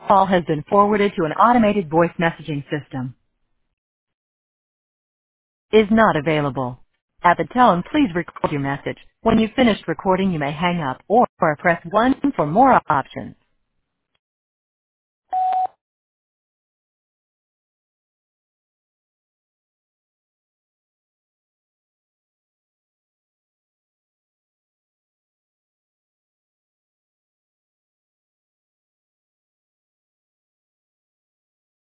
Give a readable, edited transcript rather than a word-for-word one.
call has been forwarded to an automated voice messaging system. Is not available. At the tone, please record your message. When you've finished recording, you may hang up or press 1 for more options.